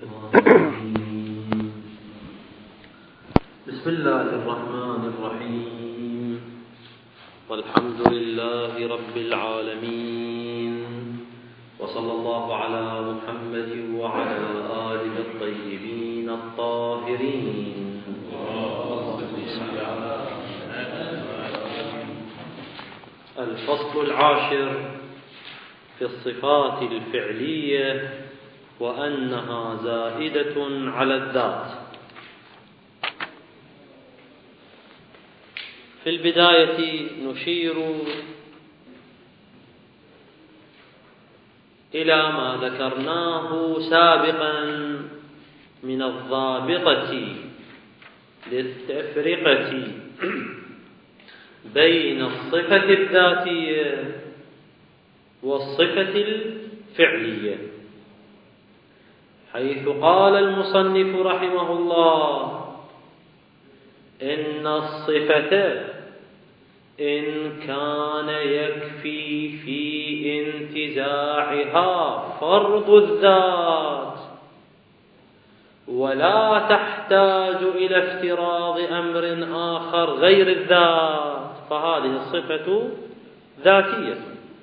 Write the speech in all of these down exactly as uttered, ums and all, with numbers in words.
بسم الله الرحمن الرحيم والحمد لله رب العالمين وصلى الله على محمد وعلى آله الطيبين الطاهرين. الفصل العاشر في الصفات الفعلية وأنها زائدة على الذات. في البداية نشير إلى ما ذكرناه سابقا من الضابطة للتفرقة بين الصفة الذاتية والصفة الفعلية، حيث قال المصنف رحمه الله: إن الصفة إن كان يكفي في انتزاعها فرض الذات ولا تحتاج إلى افتراض أمر آخر غير الذات فهذه الصفة ذاتية.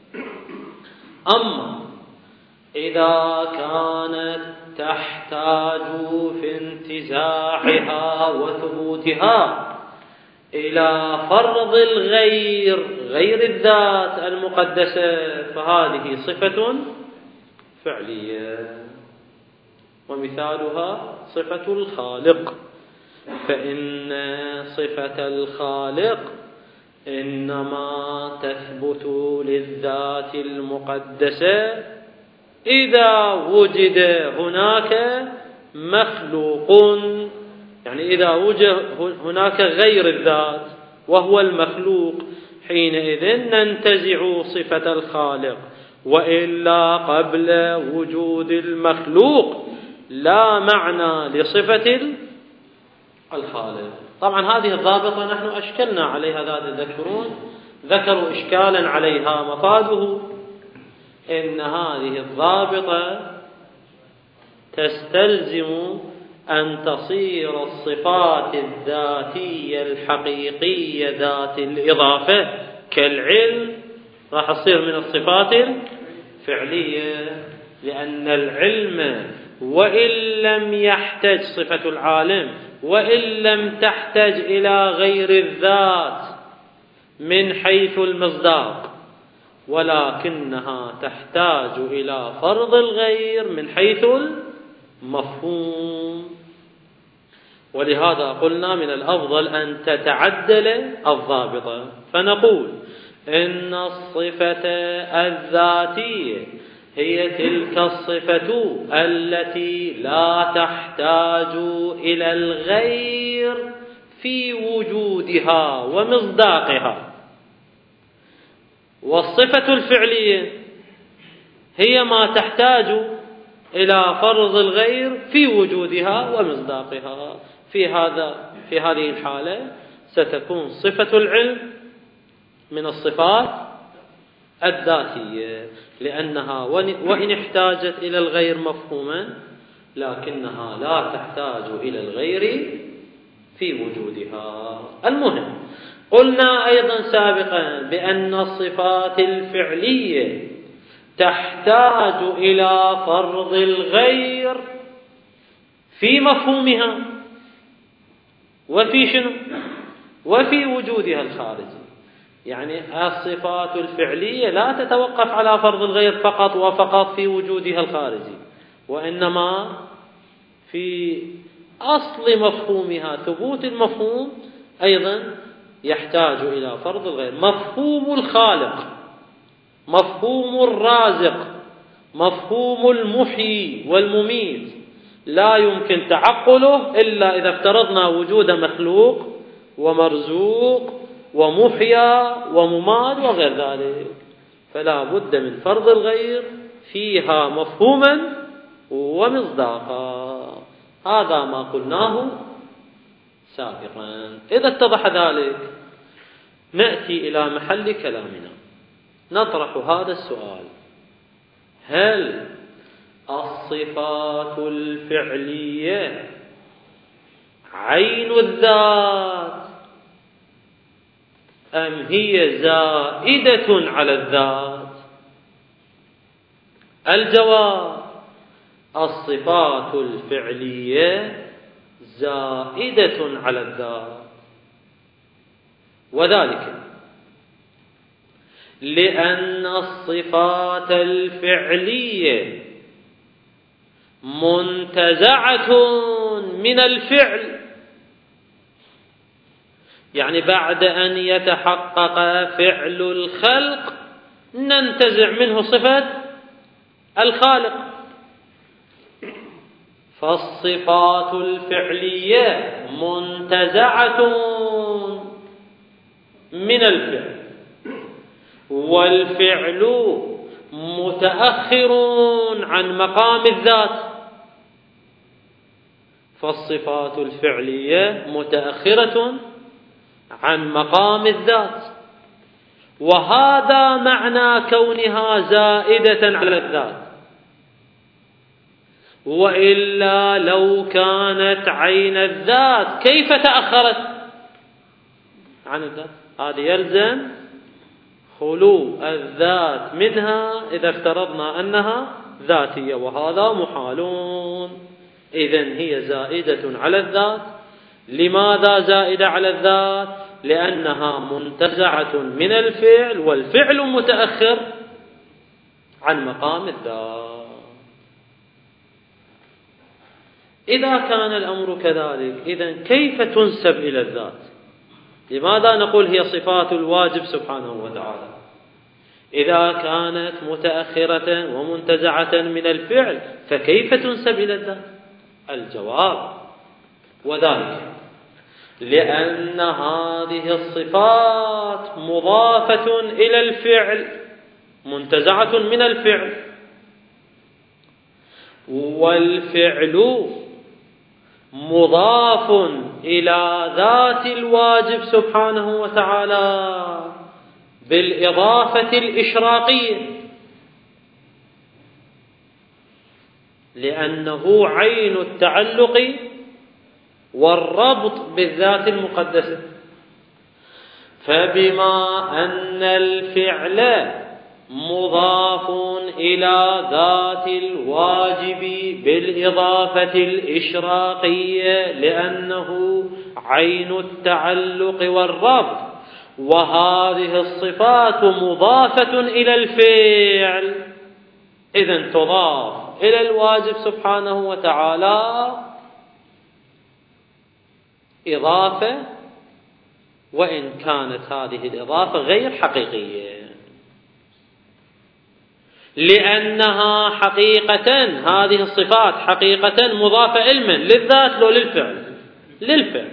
أما إذا كانت تحتاج في انتزاعها وثبوتها إلى فرض الغير غير الذات المقدسة فهذه صفة فعلية، ومثالها صفة الخالق، فإن صفة الخالق إنما تثبت للذات المقدسة إذا وجد هناك مخلوق، يعني إذا وجد هناك غير الذات وهو المخلوق، حينئذ ننتزع صفة الخالق، وإلا قبل وجود المخلوق لا معنى لصفة الخالق. طبعا هذه الضابطة نحن أشكلنا عليها، ذات تذكرون ذكروا إشكالا عليها مفاده إن هذه الضابطة تستلزم أن تصير الصفات الذاتية الحقيقية ذات الإضافة كالعلم راح تصير من الصفات الفعلية، لأن العلم وإن لم يحتج صفة العالم وإن لم تحتج إلى غير الذات من حيث المصداق، ولكنها تحتاج إلى فرض الغير من حيث المفهوم. ولهذا قلنا من الأفضل أن تتعدل الضابطة، فنقول إن الصفة الذاتية هي تلك الصفة التي لا تحتاج إلى الغير في وجودها ومصداقها، والصفة الفعلية هي ما تحتاج إلى فرض الغير في وجودها ومصداقها. في هذا في هذه الحالة ستكون صفة العلم من الصفات الذاتية، لأنها وإن احتاجت إلى الغير مفهوما لكنها لا تحتاج إلى الغير في وجودها. المهم قلنا أيضا سابقا بأن الصفات الفعلية تحتاج إلى فرض الغير في مفهومها وفي شنو؟ وفي وجودها الخارجي. يعني الصفات الفعلية لا تتوقف على فرض الغير فقط وفقط في وجودها الخارجي، وإنما في أصل مفهومها ثبوت المفهوم أيضا يحتاج إلى فرض الغير. مفهوم الخالق، مفهوم الرازق، مفهوم المحيي والمميت لا يمكن تعقله إلا إذا افترضنا وجود مخلوق ومرزوق ومحيا وممات وغير ذلك، فلا بد من فرض الغير فيها مفهوما ومصداقا. هذا ما قلناه سابقا. إذا اتضح ذلك نأتي إلى محل كلامنا، نطرح هذا السؤال: هل الصفات الفعلية عين الذات أم هي زائدة على الذات؟ الجواب: الصفات الفعلية زائدة على الذات، وذلك لأن الصفات الفعلية منتزعة من الفعل، يعني بعد أن يتحقق فعل الخلق ننتزع منه صفة الخالق. فالصفات الفعلية منتزعة من الفعل، والفعل متأخر عن مقام الذات. فالصفات الفعلية متأخرة عن مقام الذات، وهذا معنى كونها زائدة على الذات. وإلا لو كانت عين الذات كيف تأخرت عن الذات؟ هذا يلزم خلو الذات منها إذا افترضنا أنها ذاتية، وهذا محالون. إذن هي زائدة على الذات. لماذا زائدة على الذات؟ لأنها منتزعة من الفعل، والفعل متأخر عن مقام الذات. إذا كان الأمر كذلك، إذن كيف تنسب إلى الذات؟ لماذا نقول هي صفات الواجب سبحانه وتعالى إذا كانت متأخرة ومنتزعة من الفعل؟ فكيف تنسب إلى الذات؟ الجواب: وذلك لأن هذه الصفات مضافة إلى الفعل، منتزعة من الفعل، والفعل مضاف إلى ذات الواجب سبحانه وتعالى بالإضافة الإشراقية، لأنه عين التعلق والربط بالذات المقدسة. فبما أن الفعل مضاف إلى ذات الواجب بالإضافة الإشراقية لأنه عين التعلق والربط، وهذه الصفات مضافة إلى الفعل، إذن تضاف إلى الواجب سبحانه وتعالى إضافة، وإن كانت هذه الإضافة غير حقيقية، لأنها حقيقة هذه الصفات حقيقة مضافة علما للذات لو للفعل للفعل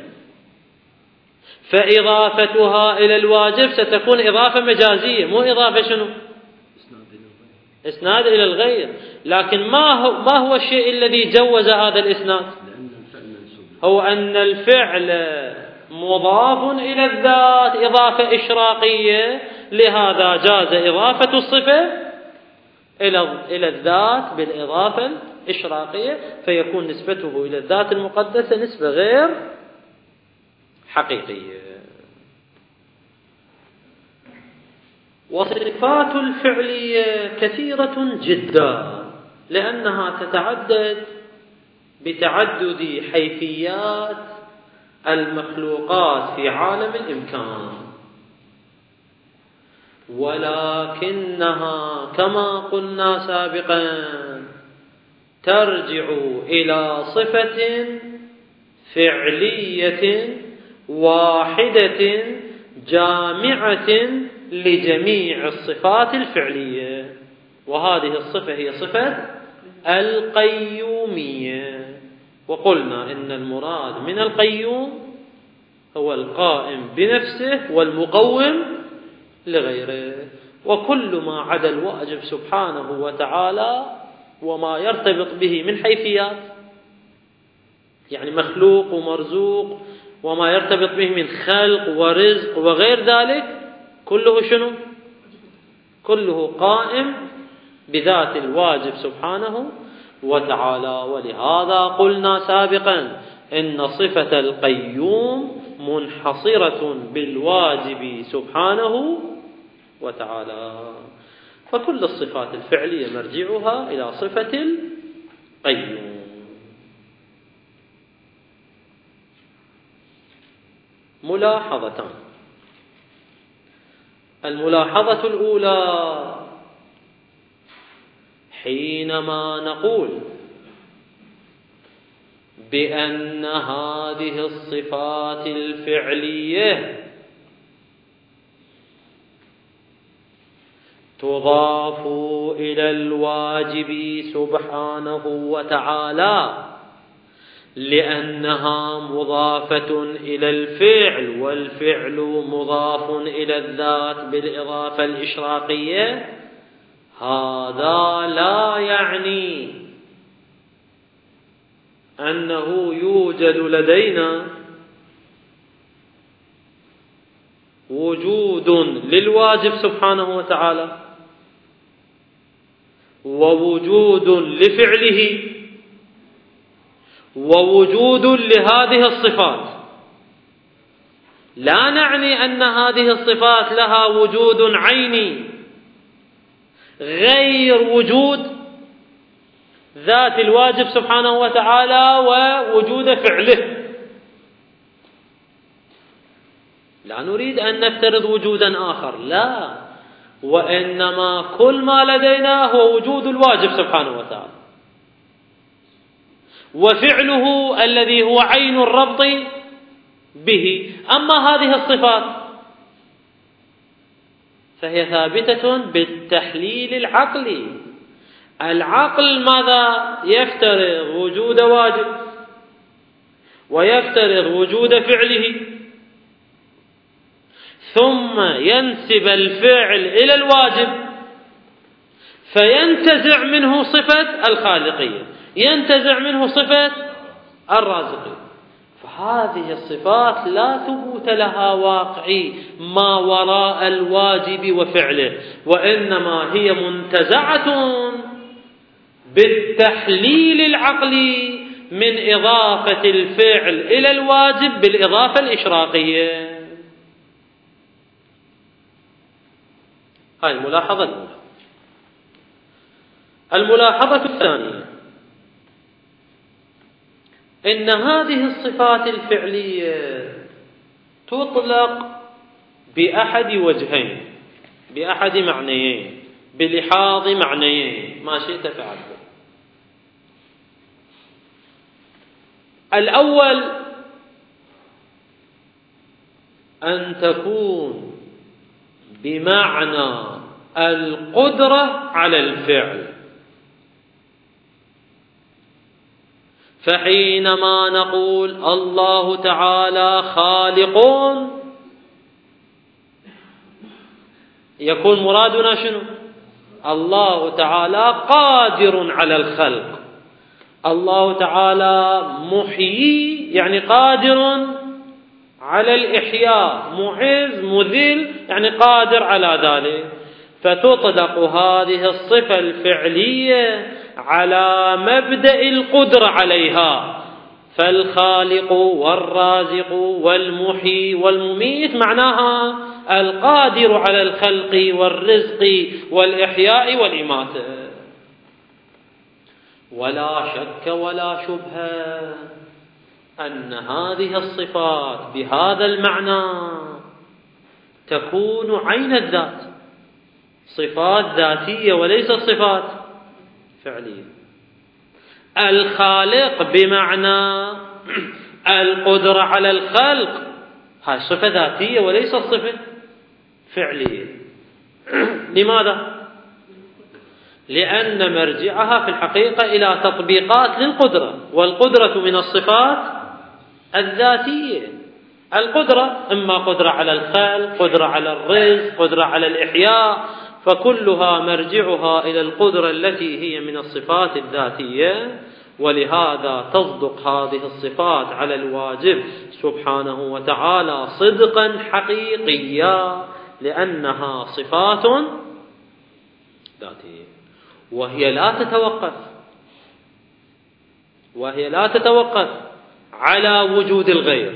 فإضافتها إلى الواجب ستكون إضافة مجازية، مو إضافة شنو؟ إسناد إلى الغير. لكن ما هو ما هو الشيء الذي جوز هذا الإسناد؟ هو أن الفعل مضاف إلى الذات إضافة إشراقية، لهذا جاز إضافة الصفة إلى إلى الذات بالإضافة الإشراقية، فيكون نسبته إلى الذات المقدسة نسبة غير حقيقية. والصفات الفعلية كثيرة جدا، لأنها تتعدد بتعدد حيثيات المخلوقات في عالم الإمكان، ولكنها كما قلنا سابقا ترجع إلى صفة فعلية واحدة جامعة لجميع الصفات الفعلية، وهذه الصفة هي صفة القيومية. وقلنا إن المراد من القيوم هو القائم بنفسه والمقوم لغيره، وكل ما عدا الواجب سبحانه وتعالى وما يرتبط به من حيثيات، يعني مخلوق ومرزوق وما يرتبط به من خلق ورزق وغير ذلك، كله شنو؟ كله قائم بذات الواجب سبحانه وتعالى. ولهذا قلنا سابقا إن صفة القيوم منحصرة بالواجب سبحانه وتعالى، فكل الصفات الفعلية مرجعها إلى صفة القيوم. ملاحظتان. الملاحظة الأولى: حينما نقول بأن هذه الصفات الفعلية تضاف إلى الواجب سبحانه وتعالى لأنها مضافة إلى الفعل، والفعل مضاف إلى الذات بالإضافة الإشراقية، هذا لا يعني أنه يوجد لدينا وجود للواجب سبحانه وتعالى ووجود لفعله ووجود لهذه الصفات. لا نعني أن هذه الصفات لها وجود عيني غير وجود ذات الواجب سبحانه وتعالى ووجود فعله. لا نريد أن نفترض وجودا آخر، لا، وإنما كل ما لدينا هو وجود الواجب سبحانه وتعالى وفعله الذي هو عين الربط به. أما هذه الصفات فهي ثابتة بالتحليل العقلي. العقل ماذا يفترض؟ وجود واجب ويفترض وجود فعله، ثم ينسب الفعل إلى الواجب فينتزع منه صفة الخالقية، ينتزع منه صفة الرازقية. فهذه الصفات لا ثبوت لها واقعي ما وراء الواجب وفعله، وإنما هي منتزعة بالتحليل العقلي من إضافة الفعل إلى الواجب بالإضافة الإشراقية. هاي الملاحظة الأولى. الملاحظة الثانية: إن هذه الصفات الفعلية تطلق بأحد وجهين، بأحد معنيين، بلحاظ معنيين، ما شئت فعلته. الأول أن تكون بمعنى القدرة على الفعل، فحينما نقول الله تعالى خالق يكون مرادنا شنو؟ الله تعالى قادر على الخلق، الله تعالى محيي يعني قادر على الإحياء، معز مذل يعني قادر على ذلك. فتطلق هذه الصفة الفعلية على مبدأ القدرة عليها، فالخالق والرازق والمحيي والمميت معناها القادر على الخلق والرزق والإحياء والإماتة. ولا شك ولا شبهة أن هذه الصفات بهذا المعنى تكون عين الذات، صفات ذاتية وليست صفات فعلية. الخالق بمعنى القدرة على الخلق، هاي صفة ذاتية وليست صفة فعلية. لماذا؟ لأن مرجعها في الحقيقة إلى تطبيقات للقدرة، والقدرة من الصفات الذاتية. القدرة إما قدرة على الخلق، قدرة على الرزق، قدرة على الإحياء، فكلها مرجعها إلى القدرة التي هي من الصفات الذاتية. ولهذا تصدق هذه الصفات على الواجب سبحانه وتعالى صدقا حقيقيا، لأنها صفات ذاتية وهي لا تتوقف وهي لا تتوقف على وجود الغير.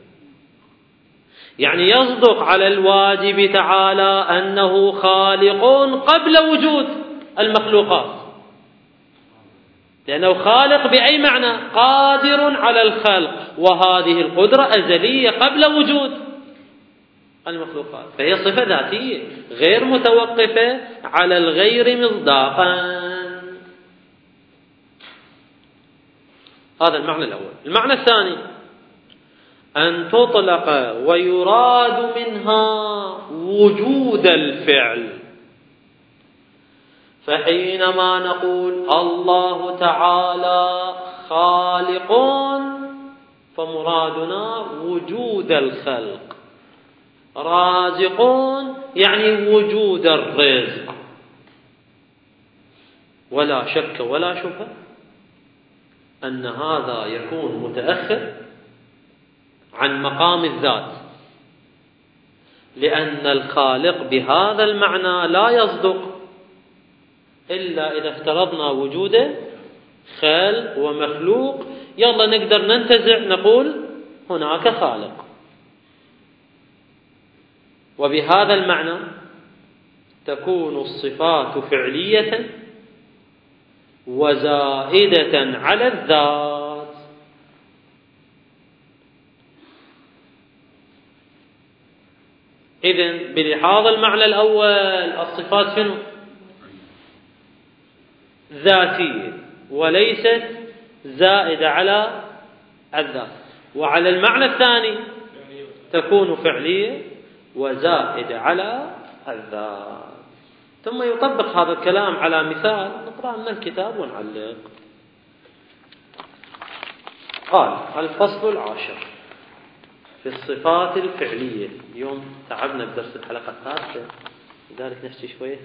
يعني يصدق على الواجب تعالى أنه خالق قبل وجود المخلوقات، لأنه خالق بأي معنى؟ قادر على الخلق، وهذه القدرة أزلية قبل وجود المخلوقات، فهي صفة ذاتية غير متوقفة على الغير مصداقا. هذا المعنى الأول. المعنى الثاني أن تطلق ويراد منها وجود الفعل. فحينما نقول الله تعالى خالق فمرادنا وجود الخلق، رازق يعني وجود الرزق. ولا شك ولا شبهة أن هذا يكون متأخر عن مقام الذات، لأن الخالق بهذا المعنى لا يصدق إلا إذا افترضنا وجوده خالق ومخلوق، يلا نقدر ننتزع نقول هناك خالق. وبهذا المعنى تكون الصفات فعلية وزائدة على الذات. إذن بلحاظ المعنى الأول الصفات شنو؟ ذاتية وليست زائدة على الذات. وعلى المعنى الثاني تكون فعلية وزائدة على الذات. ثم يطبق هذا الكلام على مثال نقرأ من الكتاب ونعلق. قال الفصل العاشر في الصفات الفعلية. اليوم تعبنا بدرس الحلقة الثالثة لذلك نحكي شوية.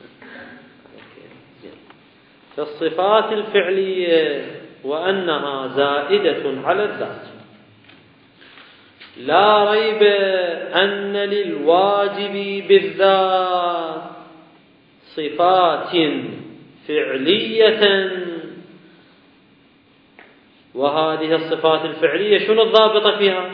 في الصفات الفعلية وأنها زائدة على الذات. لا ريب أن للواجب بالذات صفات فعلية، وهذه الصفات الفعلية شنو الضابطة فيها؟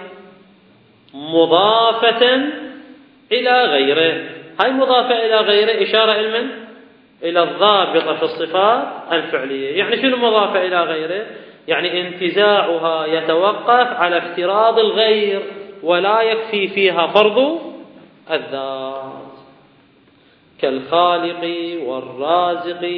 مضافة إلى غيره. هاي مضافة إلى غيره إشارة إلى إلى الضابطة في الصفات الفعلية. يعني شنو مضافة إلى غيره؟ يعني انتزاعها يتوقف على افتراض الغير ولا يكفي فيها فرض الذات، كالخالق والرازق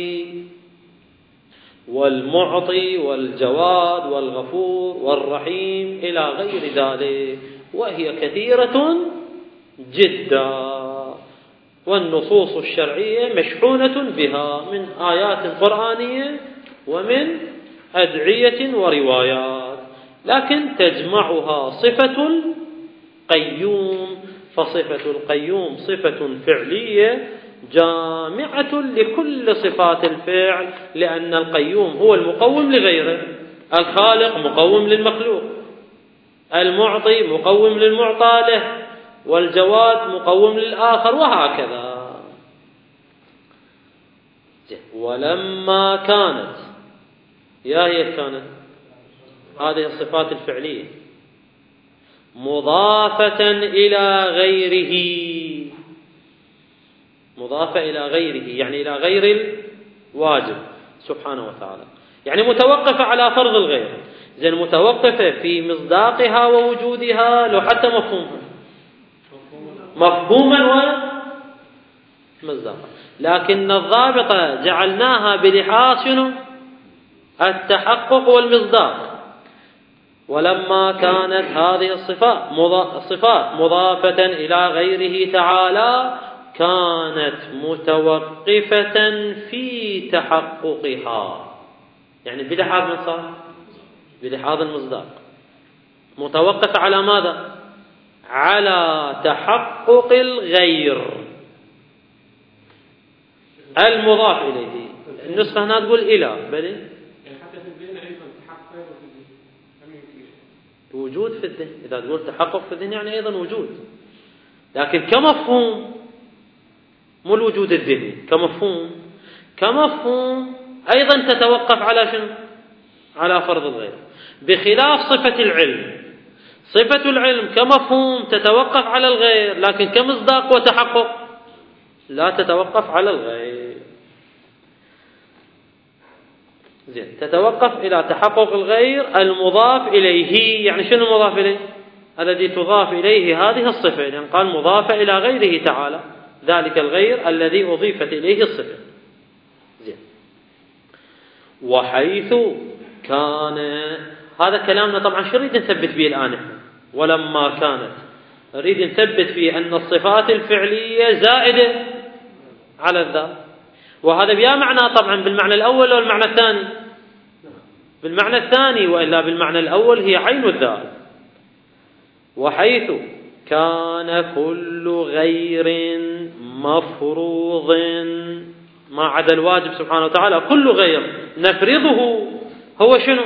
والمعطي والجواد والغفور والرحيم إلى غير ذلك، وهي كثيرة جدا، والنصوص الشرعية مشحونة بها من آيات قرآنية ومن أدعية وروايات، لكن تجمعها صفة القيوم. فصفة القيوم صفة فعلية جامعة لكل صفات الفعل، لأن القيوم هو المقوم لغيره، الخالق مقوم للمخلوق، المعطي مقوم للمعطى له، والجواد مقوم للآخر، وهكذا. ولما كانت يا هي كانت هذه الصفات الفعلية مضافة إلى غيره، مضافة إلى غيره يعني إلى غير الواجب سبحانه وتعالى، يعني متوقفة على فرض الغير، زين متوقفة في مصداقها ووجودها لو حتى مفهومها مفهوما ومصداقا، لكن الضابطة جعلناها بلحاظ شنو؟ التحقق والمصداق. ولما كانت هذه الصفات الصفات مضافة إلى غيره تعالى كانت متوقفة في تحققها، يعني بلحاظ من صار؟ بلحاظ المصداق. متوقفة على ماذا؟ على تحقق الغير المضاف إليه. النسخة هنا تقول إلى بل وجود في الذهن. إذا تقول تحقق في الذهن يعني أيضا وجود، لكن كمفهوم مو الوجود الذهني، كمفهوم كمفهوم أيضا تتوقف على شنو؟ على فرض الغير، بخلاف صفة العلم. صفة العلم كمفهوم تتوقف على الغير، لكن كمصداق وتحقق لا تتوقف على الغير. زين، تتوقف إلى تحقق الغير المضاف إليه. يعني شنو المضاف إليه؟ الذي تضاف إليه هذه الصفة، يعني قال مضافة إلى غيره تعالى، ذلك الغير الذي أضيفت إليه الصفة. زين، وحيث كان، هذا كلامنا طبعا شو نريد نثبت به الآن احنا؟ ولما كانت، نريد نثبت فيه أن الصفات الفعلية زائدة على الذات. وهذا بيا معنى طبعا بالمعنى الأول والمعنى الثاني، بالمعنى الثاني، وإلا بالمعنى الأول هي عين الذات. وحيث كان كل غير مفروض ما عدا الواجب سبحانه وتعالى، كل غير نفرضه هو شنو؟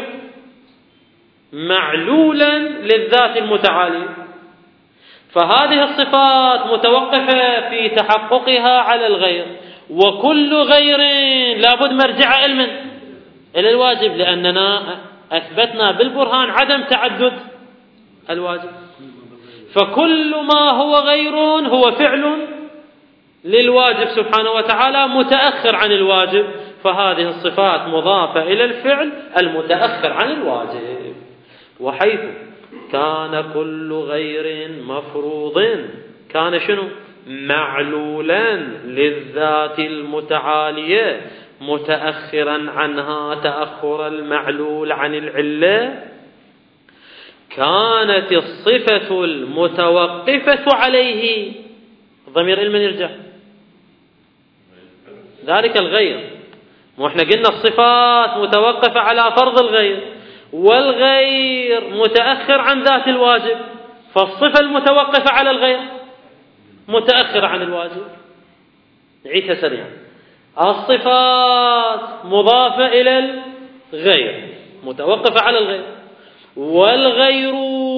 معلولا للذات المتعالية. فهذه الصفات متوقفة في تحققها على الغير، وكل غير لابد مرجع علما إلى الواجب، لأننا أثبتنا بالبرهان عدم تعدد الواجب. فكل ما هو غير هو فعل للواجب سبحانه وتعالى متأخر عن الواجب، فهذه الصفات مضافة إلى الفعل المتأخر عن الواجب. وحيث كان كل غير مفروض كان شنو؟ معلولا للذات المتعالية متأخرا عنها تأخر المعلول عن العلة. كانت الصفة المتوقفة عليه، ضمير علم يرجع، ذلك الغير. واحنا قلنا الصفات متوقفة على فرض الغير، والغير متأخر عن ذات الواجب، فالصفة المتوقفة على الغير متأخر عن الواجب. نعيدها سريعا: الصفات مضافة إلى الغير متوقفة على الغير، والغير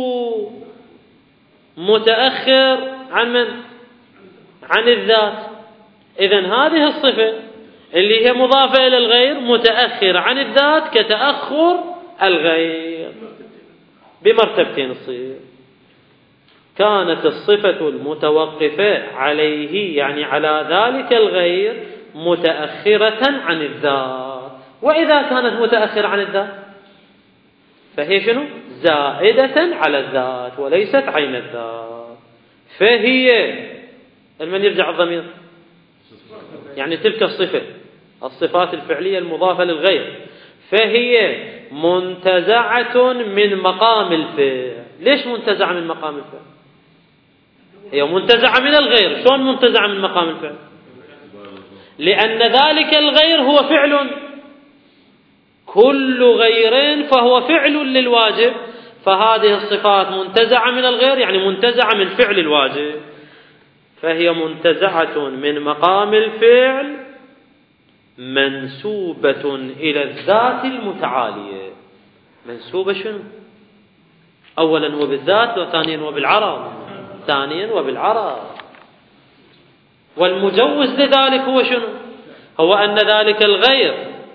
متأخر عن من؟ عن الذات. إذن هذه الصفة اللي هي مضافة إلى الغير متأخر عن الذات كتأخر الغير بمرتبتين الصير. كانت الصفة المتوقفة عليه يعني على ذلك الغير متأخرة عن الذات، وإذا كانت متأخرة عن الذات فهي شنو؟ زائدة على الذات وليست عين الذات. فهي المن يرجع الضمير، يعني تلك الصفة، الصفات الفعلية المضافة للغير، فهي منتزعة من مقام الفعل. ليش منتزعة من مقام الفعل؟ هي منتزعة من الغير. شلون منتزعة من مقام الفعل؟ لأن ذلك الغير هو فعل، كل غير فهو فعل للواجب، فهذه الصفات منتزعة من الغير يعني منتزعة من فعل الواجب، فهي منتزعة من مقام الفعل منسوبة إلى الذات المتعالية. منسوبة شنو؟ أولا هو بالذات، وثانيا هو بالعرض، ثانيا وبالعرض. والمجوز لذلك هو شنو؟ هو أن ذلك الغير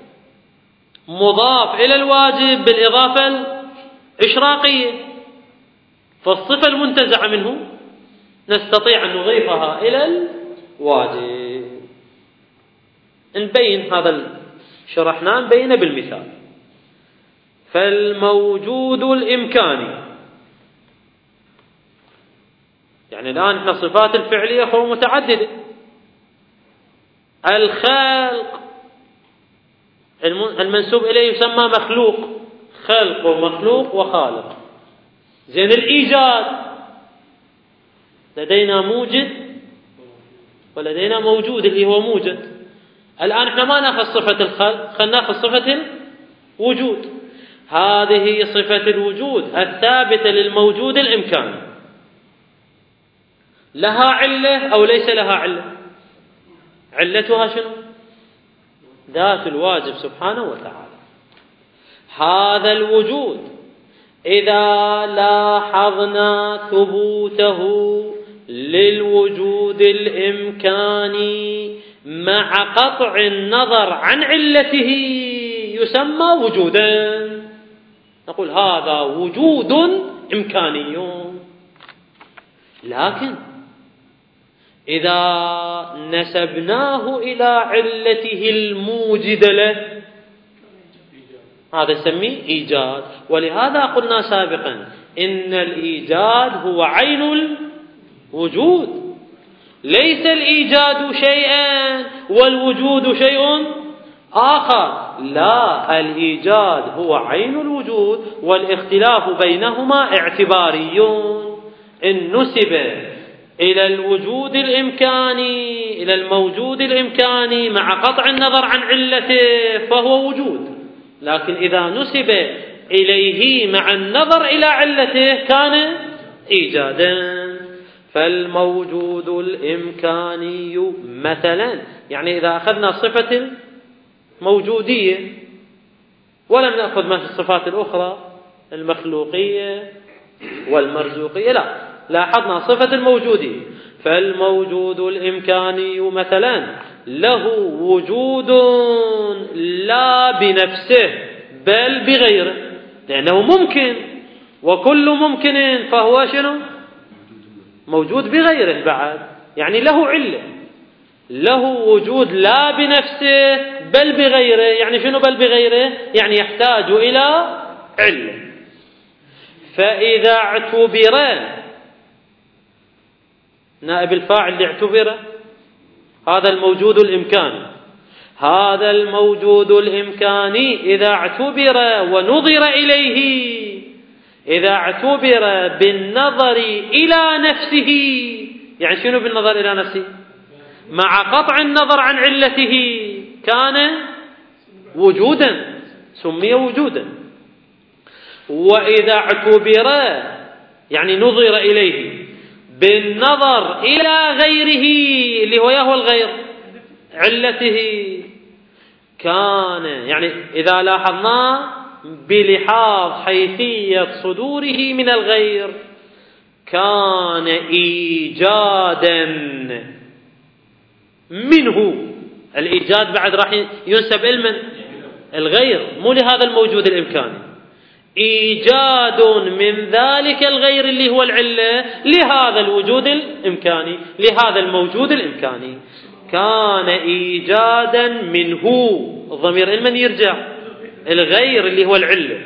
مضاف إلى الواجب بالإضافة الإشراقية، فالصفة المنتزعة منه نستطيع أن نضيفها إلى الواجب. نبين هذا شرحناه، نبينه بالمثال. فالموجود الإمكاني، يعني الآن احنا صفات الفعلية هو متعددة. الخلق المنسوب إليه يسمى مخلوق، خلق ومخلوق وخالق. زين، الإيجاد لدينا موجد ولدينا موجود اللي هو موجد. الآن احنا ما ناخذ صفة الخلق، خلينا ناخذ صفة الوجود. هذه صفة الوجود الثابتة للموجود الإمكاني، لها علة أو ليس لها علة؟ علتها شنو؟ ذات الواجب سبحانه وتعالى. هذا الوجود إذا لاحظنا ثبوته للوجود الإمكاني مع قطع النظر عن علته يسمى وجودا. نقول هذا وجود إمكاني. لكن إذا نسبناه إلى علته الموجدة له هذا نسميه إيجاد. ولهذا قلنا سابقا إن الإيجاد هو عين الوجود، ليس الإيجاد شيئا والوجود شيء آخر، لا، الإيجاد هو عين الوجود والاختلاف بينهما اعتباري. إن نسب إلى الوجود الإمكاني إلى الموجود الإمكاني مع قطع النظر عن علته فهو وجود، لكن إذا نسب إليه مع النظر إلى علته كان إيجادا. فالموجود الإمكاني مثلا، يعني إذا أخذنا صفة موجودية ولم نأخذ ما في الصفات الأخرى المخلوقية والمرزوقية، لا، لاحظنا صفة الموجودية. فالموجود الإمكاني مثلا له وجود لا بنفسه بل بغيره، لأنه ممكن، وكل ممكن فهو شنو؟ موجود بغيره بعد، يعني له علة، له وجود لا بنفسه بل بغيره. يعني شنو بل بغيره؟ يعني يحتاج إلى علة. فإذا اعتبر نائب الفاعل لاعتبر هذا الموجود الإمكاني، هذا الموجود الإمكاني إذا اعتبر ونظر إليه، إذا اعتبر بالنظر إلى نفسه، يعني شنو بالنظر إلى نفسه؟ مع قطع النظر عن علته كان وجودا، سمي وجودا. وإذا اعتبر يعني نظر إليه بالنظر إلى غيره اللي هو يهوى الغير علته كان، يعني إذا لاحظنا بلحاظ حيثية صدوره من الغير كان إيجادا منه. الإيجاد بعد راح ينسب إلى الغير، مو لهذا الموجود الإمكاني، إيجاد من ذلك الغير اللي هو العلة لهذا الوجود الإمكاني، لهذا الموجود الإمكاني كان إيجادا منه. الضمير لمن يرجع؟ الغير اللي هو العلة.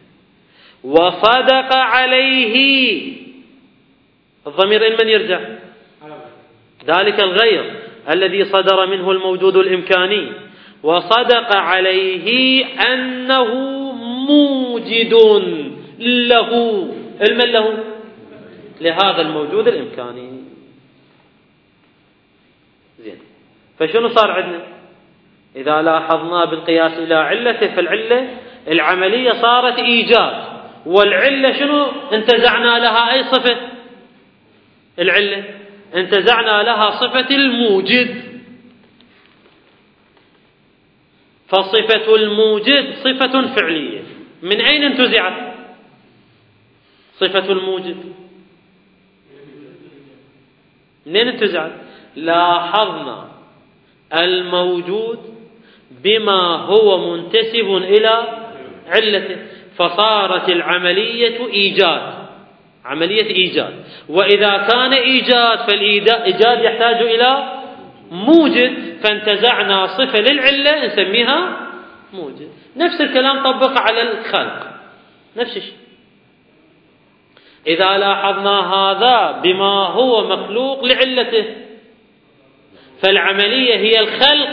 وصدق عليه، الضمير لمن يرجع؟ ذلك الغير الذي صدر منه الموجود الإمكاني. وصدق عليه أنه موجد له، المن له؟ لهذا الموجود الإمكاني. زين، فشنو صار عندنا؟ إذا لاحظنا بالقياس إلى علته، فالعلة العملية صارت إيجاد، والعلة شنو انتزعنا لها؟ أي صفة؟ العلة انتزعنا لها صفة الموجد. فصفة الموجد صفة فعلية، من أين انتزعت صفة الموجد؟ منين انتزعت؟ لاحظنا الموجود بما هو منتسب إلى علته، فصارت العملية إيجاد، عملية إيجاد. وإذا كان إيجاد فالإيجاد يحتاج إلى موجد، فانتزعنا صفة للعلة نسميها موجد. نفس الكلام طبق على الخلق، نفس الشيء. إذا لاحظنا هذا بما هو مخلوق لعلته فالعملية هي الخلق،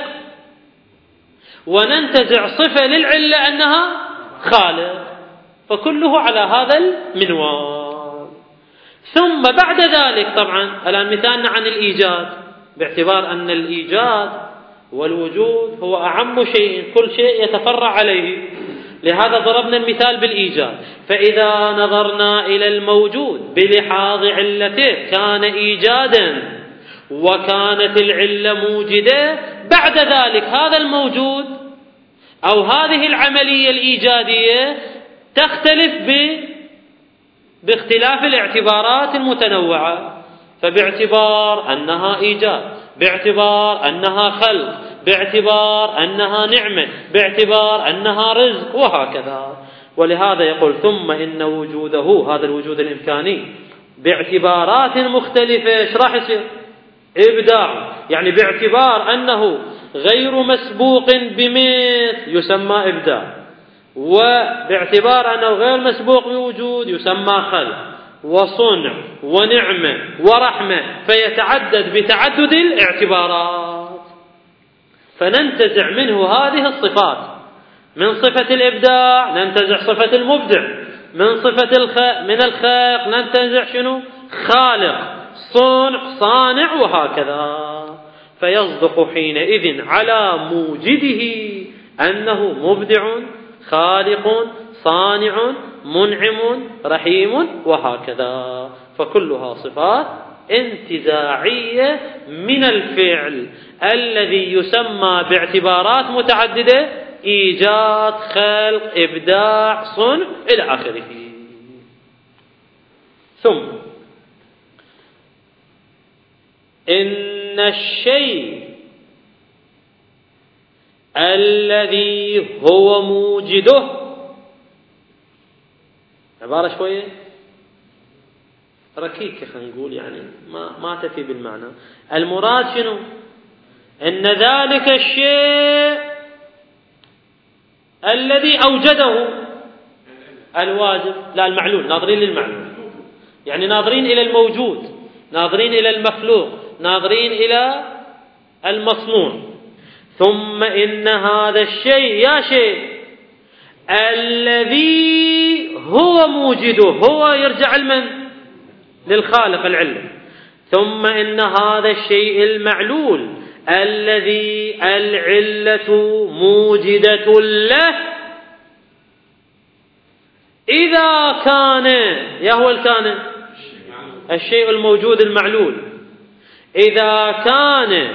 وننتزع صفة للعلة أنها خالق، فكله على هذا المنوال. ثم بعد ذلك طبعا الآن مثالنا عن الإيجاد، باعتبار أن الإيجاد والوجود هو أعم شيء، كل شيء يتفرع عليه، لهذا ضربنا المثال بالإيجاد. فإذا نظرنا إلى الموجود بلحاظ علته كان إيجادا وكانت العلة موجدة، بعد ذلك هذا الموجود أو هذه العملية الإيجادية تختلف ب... باختلاف الاعتبارات المتنوعة، فباعتبار أنها إيجاد، باعتبار أنها خلق، باعتبار أنها نعمة، باعتبار أنها رزق، وهكذا. ولهذا يقول ثم إن وجوده، هذا الوجود الإمكاني، باعتبارات مختلفة. ايش راح يصير؟ إبداع، يعني باعتبار أنه غير مسبوق بمثل يسمى إبداع، وباعتبار أنه غير مسبوق بوجود يسمى خلق وصنع ونعمة ورحمة، فيتعدد بتعدد الاعتبارات. فننتزع منه هذه الصفات، من صفة الإبداع ننتزع صفة المبدع، من صفة الخلق من الخلق ننتزع شنو؟ خالق، صنع، صانع، وهكذا. فيصدق حينئذ على موجده أنه مبدع، خالق، صانع، منعم، رحيم، وهكذا. فكلها صفات انتزاعية من الفعل الذي يسمى باعتبارات متعددة إيجاد، خلق، إبداع، صنع، إلى آخره. ثم إن الشيء الذي هو موجده، عبارة شوية ركيكة خلينا نقول، يعني ما ما تفي بالمعنى. المراد شنو؟ إن ذلك الشيء الذي أوجده الواجب، لا المعلول، ناظرين للمعلول، يعني ناظرين إلى الموجود، ناظرين إلى المخلوق، ناظرين إلى المصنوع. ثم إن هذا الشيء يا شيء الذي هو موجده، هو يرجع لمن؟ للخالق العلم. ثم إن هذا الشيء المعلول الذي العلة موجدة له، إذا كان، يا هو الكان الشيء الموجود المعلول، إذا كان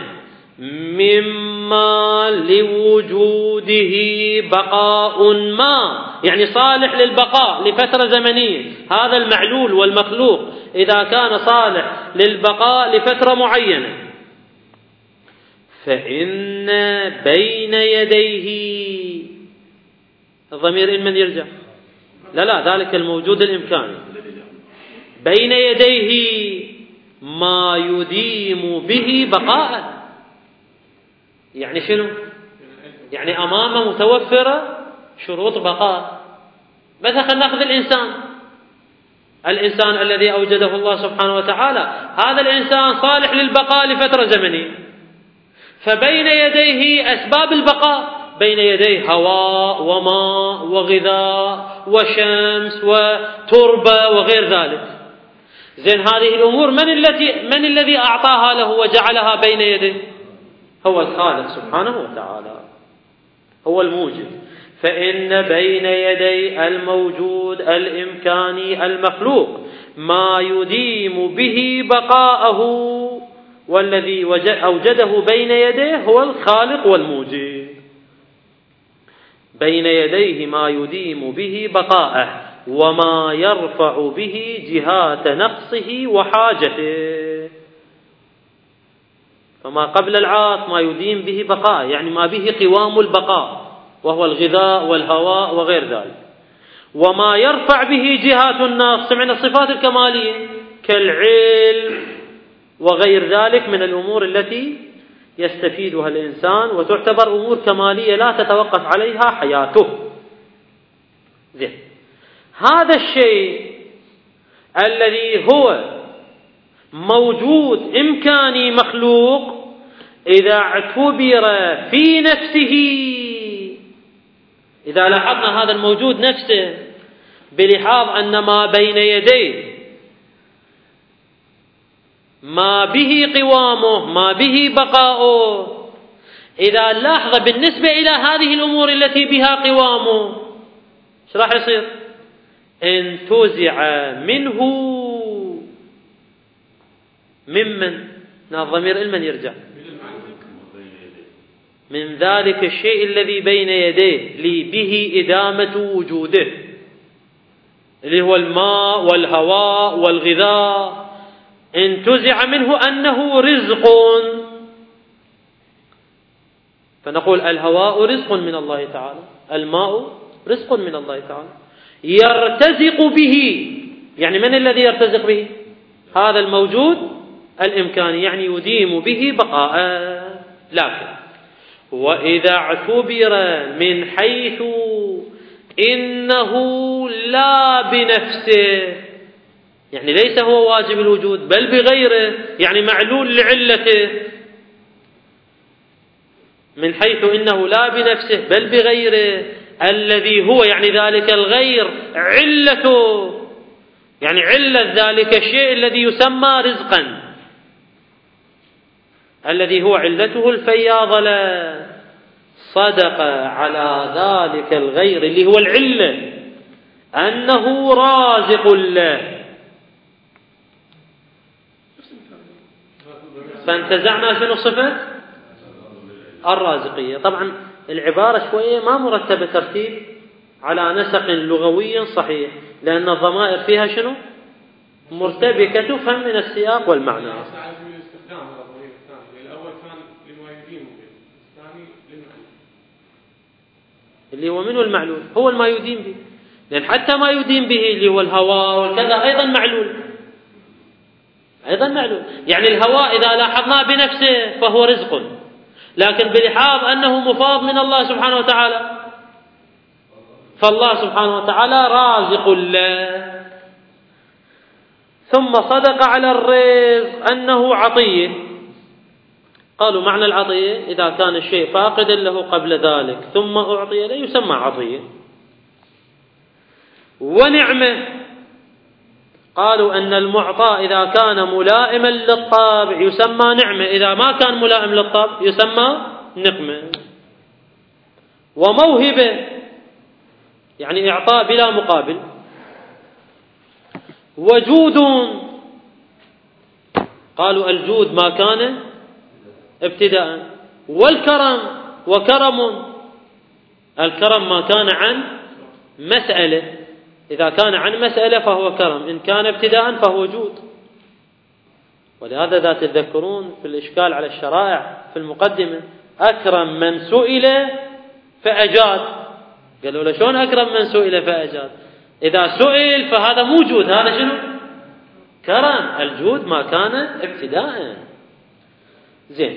مما لوجوده بقاء ما، يعني صالح للبقاء لفترة زمنية، هذا المعلول والمخلوق إذا كان صالح للبقاء لفترة معينة، فإن بين يديه، الضمير إن من يرجع؟ لا لا، ذلك الموجود الإمكاني، بين يديه ما يديم به بقاء. يعني شنو؟ يعني أمامه متوفرة شروط بقاء. مثلا نأخذ الإنسان، الإنسان الذي أوجده الله سبحانه وتعالى، هذا الإنسان صالح للبقاء لفترة زمنية، فبين يديه أسباب البقاء، بين يديه هواء وماء وغذاء وشمس وتربة وغير ذلك. زين، هذه الأمور من التي من الذي أعطاها له وجعلها بين يديه؟ هو الخالق سبحانه وتعالى، هو الموجد. فإن بين يدي الموجود الإمكاني المخلوق ما يديم به بقاءه، والذي أوجده بين يديه هو الخالق والموجد. بين يديه ما يديم به بقاءه وما يرفع به جهات نقصه وحاجته. فما قبل العاط ما يديم به بقاء، يعني ما به قوام البقاء، وهو الغذاء والهواء وغير ذلك. وما يرفع به جهات النقص من الصفات الكمالية كالعلم وغير ذلك من الأمور التي يستفيدها الإنسان وتعتبر أمور كمالية لا تتوقف عليها حياته. زين، هذا الشيء الذي هو موجود إمكاني مخلوق، إذا اعتبر في نفسه، إذا لاحظنا هذا الموجود نفسه بلحاظ أن ما بين يديه ما به قوامه ما به بقاؤه، إذا لاحظ بالنسبة إلى هذه الأمور التي بها قوامه ايش راح يصير؟ انتزع منه ممن؟ الضمير المن يرجع؟ من ذلك الشيء الذي بين يديه لي به إدامة وجوده، اللي هو الماء والهواء والغذاء، انتزع منه أنه رزق. فنقول الهواء رزق من الله تعالى، الماء رزق من الله تعالى. يرتزق به. يعني من الذي يرتزق به؟ هذا الموجود الإمكاني، يعني يديم به بقاء. لكن وإذا اعتبر من حيث إنه لا بنفسه، يعني ليس هو واجب الوجود بل بغيره، يعني معلول لعلته، من حيث إنه لا بنفسه بل بغيره، الذي هو يعني ذلك الغير علته، يعني علة ذلك الشيء الذي يسمى رزقا، الذي هو علته الفياضلة، صدق على ذلك الغير اللي هو العلة أنه رازق له، فانتزعنا شنو صفة الرازقية. طبعا العبارة شوية ما مرتبة ترتيب على نسق لغوي صحيح، لأن الضمائر فيها شنو مرتبكة، تفهم من السياق والمعنى. اللي هو منه المعلول هو ما يدين به، لأن حتى ما يدين به اللي هو الهواء والكذا أيضا معلول، أيضا معلول. يعني الهواء إذا لاحظناه بنفسه فهو رزق، لكن بلحاظ أنه مفاض من الله سبحانه وتعالى، فالله سبحانه وتعالى رازق له. ثم صدق على الرزق أنه عطية. قالوا معنى العطية إذا كان الشيء فاقدا له قبل ذلك ثم أعطي له يسمى عطية. ونعمة، قالوا أن المعطى إذا كان ملائما للطابع يسمى نعمة، إذا ما كان ملائم للطابع يسمى نقمة. وموهبة يعني إعطاء بلا مقابل. وجود، قالوا الجود ما كان ابتداء. والكرم، وكرم الكرم ما كان عن مسألة، إذا كان عن مسألة فهو كرم، إن كان ابتداء فهو جود. ولهذا ذا تذكرون في الإشكال على الشرائع في المقدمة أكرم من سئل فأجاد، قالوا له شلون أكرم من سئل فأجاد؟ إذا سئل فهذا مو جود، هذا شنو؟ كرم. الجود ما كان ابتداء. زين،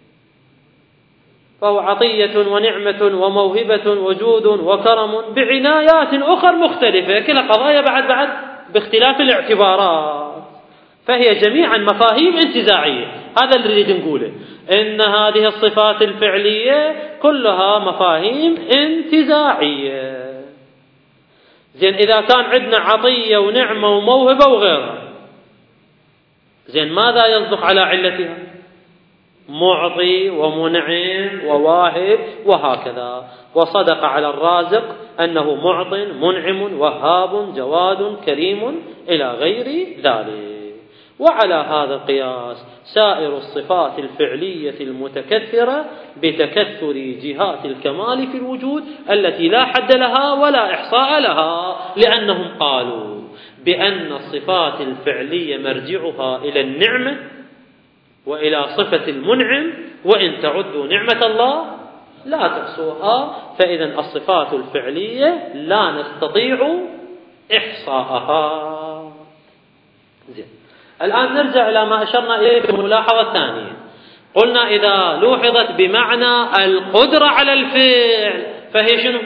فهو عطية ونعمة وموهبة وجود وكرم بعنايات أخرى مختلفة، كلا قضايا بعد بعد باختلاف الاعتبارات، فهي جميعا مفاهيم انتزاعية. هذا اللي نريد نقوله، إن هذه الصفات الفعلية كلها مفاهيم انتزاعية. زين، إذا كان عندنا عطية ونعمة وموهبة وغيرها، زين ماذا يصدق على علتها؟ معطي ومنعم وواهب وهكذا. وصدق على الرازق أنه معط منعم وهاب جواد كريم إلى غير ذلك. وعلى هذا القياس سائر الصفات الفعلية المتكثرة بتكثر جهات الكمال في الوجود التي لا حد لها ولا إحصاء لها، لأنهم قالوا بأن الصفات الفعلية مرجعها إلى النعمة وإلى صفة المنعم، وإن تعدوا نعمة الله لا تحصوها. فإذا الصفات الفعلية لا نستطيع إحصاءها. زين، الآن نرجع إلى ما أشرنا إليه في الملاحظة الثانية. قلنا إذا لوحظت بمعنى القدرة على الفعل فهي شنو؟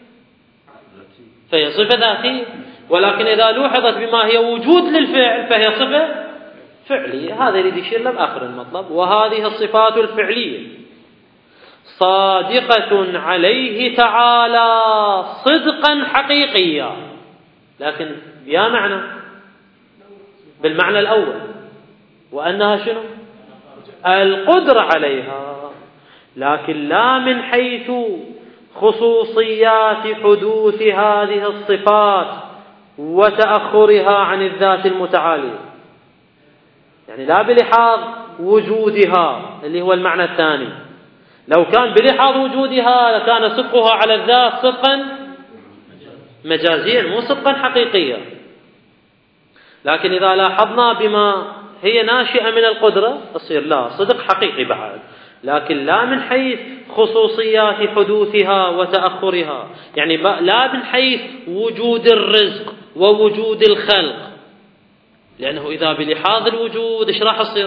فهي صفة ذاتية. ولكن إذا لوحظت بما هي وجود للفعل فهي صفة فعلية. هذا يريد يشير له بآخر المطلب. وهذه الصفات الفعلية صادقة عليه تعالى صدقا حقيقيا، لكن بيا معنى بالمعنى الأول، وأنها شنو؟ القدرة عليها، لكن لا من حيث خصوصيات حدوث هذه الصفات وتأخرها عن الذات المتعالية، يعني لا بلحاظ وجودها اللي هو المعنى الثاني. لو كان بلحاظ وجودها لكان صدقها على الذات صدقا مجازيا مو صدقا حقيقيا. لكن إذا لاحظنا بما هي ناشئة من القدرة تصير لا صدق حقيقي بعد، لكن لا من حيث خصوصيات حدوثها وتأخرها، يعني لا من حيث وجود الرزق ووجود الخلق، لأنه إذا بلحاظ الوجود إيش راح يصير؟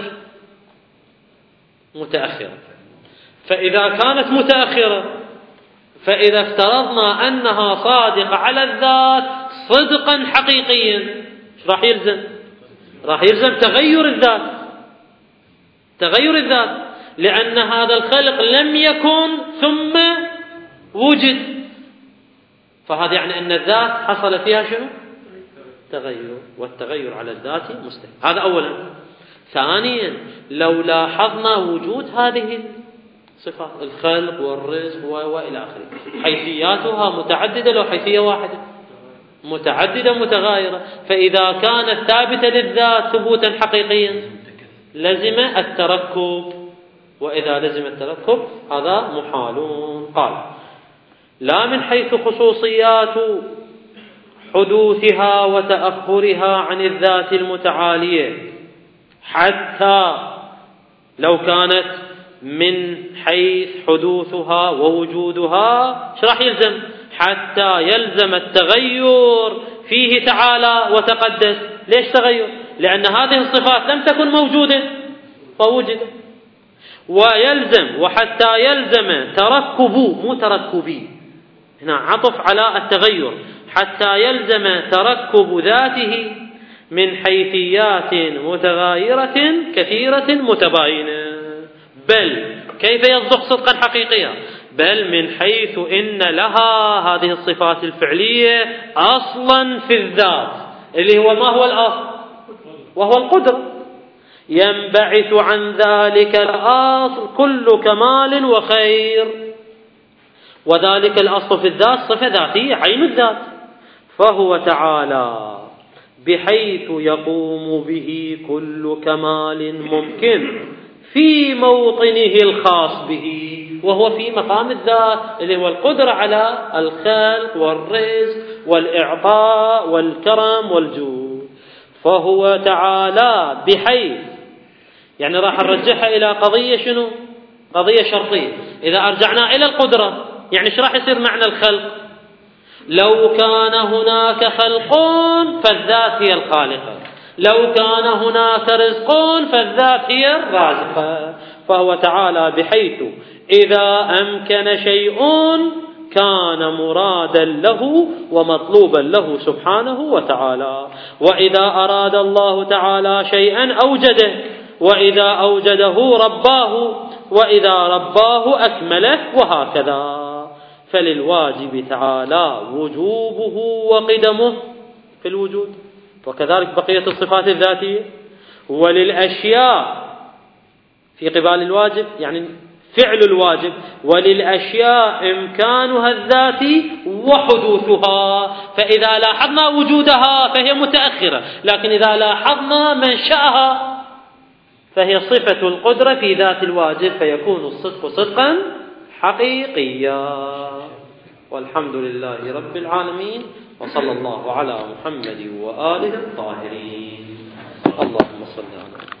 متأخرة. فإذا كانت متأخرة، فإذا افترضنا أنها صادقة على الذات صدقا حقيقيا، إيش راح يلزم؟ راح يلزم تغير الذات، تغير الذات، لأن هذا الخلق لم يكن ثم وجد، فهذا يعني أن الذات حصل فيها شنو؟ تغير، والتغير على الذات مستحيل. هذا أولا. ثانيا، لو لاحظنا وجود هذه الصفات، الخلق والرزق وإلى آخره، حيثياتها متعددة لو حيثية واحدة؟ متعددة متغايرة. فإذا كانت ثابتة للذات ثبوتا حقيقيا لزم التركب، وإذا لزم التركب هذا محالون. قال: لا من حيث خصوصيات حدوثها وتأخرها عن الذات المتعالية، حتى لو كانت من حيث حدوثها ووجودها ايش راح يلزم؟ حتى يلزم التغير فيه تعالى وتقدس. ليش تغير؟ لأن هذه الصفات لم تكن موجودة فوجدت. ويلزم وحتى يلزم تركب، مو تركبي، هنا عطف على التغير، حتى يلزم تركب ذاته من حيثيات متغايرة كثيرة متباينة. بل كيف يصدق صدقا حقيقيا؟ بل من حيث إن لها هذه الصفات الفعلية أصلا في الذات، اللي هو ما هو الأصل؟ وهو القدرة. ينبعث عن ذلك الأصل كل كمال وخير، وذلك الأصل في الذات صفة ذاتية عين الذات، فهو تعالى بحيث يقوم به كل كمال ممكن في موطنه الخاص به، وهو في مقام الذات اللي هو القدرة على الخلق والرزق والإعطاء والكرم والجود. فهو تعالى بحيث، يعني راح نرجعها إلى قضية شنو؟ قضية شرطية. إذا أرجعنا إلى القدرة يعني ايش راح يصير معنى الخلق؟ لو كان هناك خلق فالذات هي الخالقة، لو كان هناك رزق فالذات هي الرازقة. فهو تعالى بحيث إذا أمكن شيء كان مرادا له ومطلوبا له سبحانه وتعالى، وإذا أراد الله تعالى شيئا أوجده، وإذا أوجده رباه، وإذا رباه أكمله، وهكذا. فللواجب تعالى وجوبه وقدمه في الوجود، وكذلك بقية الصفات الذاتية. وللأشياء في قبال الواجب يعني فعل الواجب، وللأشياء إمكانها الذاتي وحدوثها. فإذا لاحظنا وجودها فهي متأخرة، لكن إذا لاحظنا منشأها فهي صفة القدرة في ذات الواجب، فيكون الصدق صدقا حقيقيا. والحمد لله رب العالمين، وصلى الله على محمد وآله الطاهرين. اللهم صل على